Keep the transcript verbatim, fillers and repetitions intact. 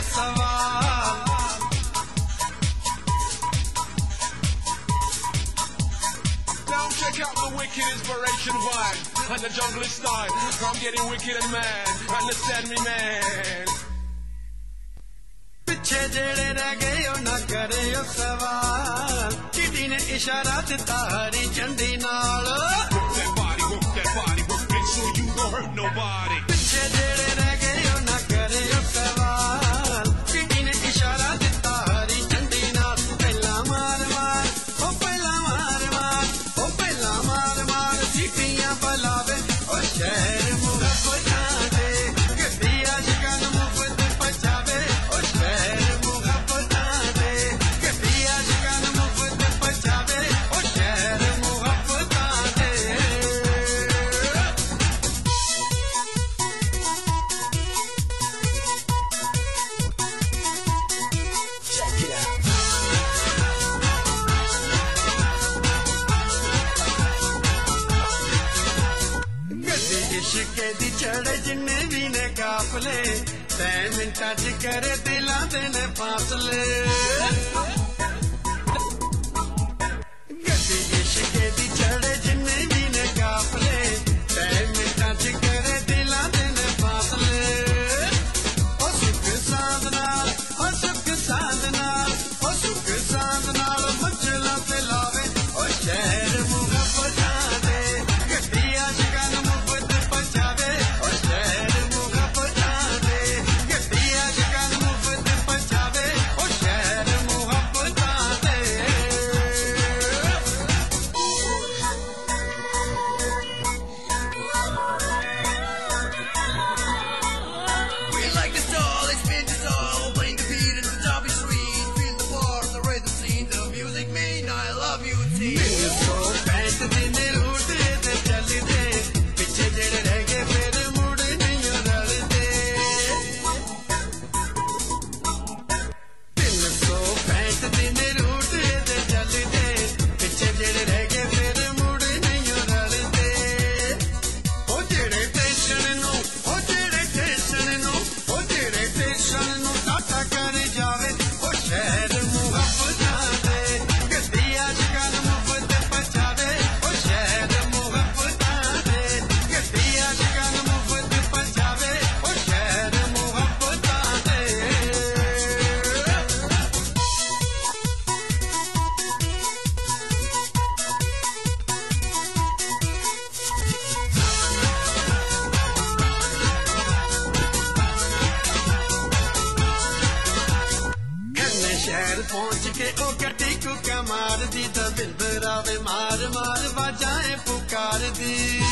सवाल Now check out the wicked inspiration vibe and the jungle style. I'm getting wicked and mad. Understand me, man. पिछे जेड़े रह गए ओ ना करे ओ सवाल चिड़ी ने इशारा दिता हरी झंडी नाल Work that body, work that body, work it so you don't hurt nobody. पिछे जेड़े रह गए ओ ना करे ओ सवाल चिड़ी ने इशारा दिता हरी झंडी नाल पहला मार मार ओ पहला मार मार ओ पहला मार मार सीटियां बलावे ओ शहर मुहब्बतां दे गड्डी आशिकां नूं मुफ्त पहुंचावे ओ शहर मुहब्बतां दे गड्डी आशिकां नूं मुफ्त पहुंचावे ओ शहर मुहब्बतां दे गड्डी इश्के दी चढ़े जिन्ने भी ने काफले तै मिंटां च करे दिलां दे ने फासले गड्डी इश्के दी चढ़े जिन्ने भी ने काफले तै मिंटां च करे दिलां दे ने फासले ओ सुख सांद नाल ओ सुख सांद नाल ओ सुख सांद नाल मंझला ते लावे ओ शहर मुहब्बतां दे गड्डी आशिकां नूं मुफ्त पहुंचावे ओ शहर मुहब्बतां दे गड्डी आशिकां नूं मुफ्त पहुंचावे ओ शहर मुहब्बतां दे We like the doll, they spin the doll, playing the beat and the top is sweet. Feel the bar, the rhythm scene, the music mean I love you, team. सौ पैंठ दिन रूटे ते चलदे पिछे जेड़े रह गए फिर मुड़ नहीं रलदे तीन सौ पैंठ दिन रूटे ते चलदे पिछे जेड़े रह गए फिर मुड़ नहीं रलदे ओ जेड़े टेंशन नूं ओ जेड़े टेंशन नूं ओ जेड़े टेंशन नूं टाटा कर जावे ओ शहर मुहब्बतां दे गड्डी आशिकां नूं मुफ्त पहुंचावे ओ शहर मुहब्बतां दे गड्डी आशिकां नूं मुफ्त पहुंचावे ओ शहर मुहब्बतां दे घने शहर पहुंच के ओ गड्डी कुका मार दी दविंदर आवे मार मार बाजाएं पुकार दी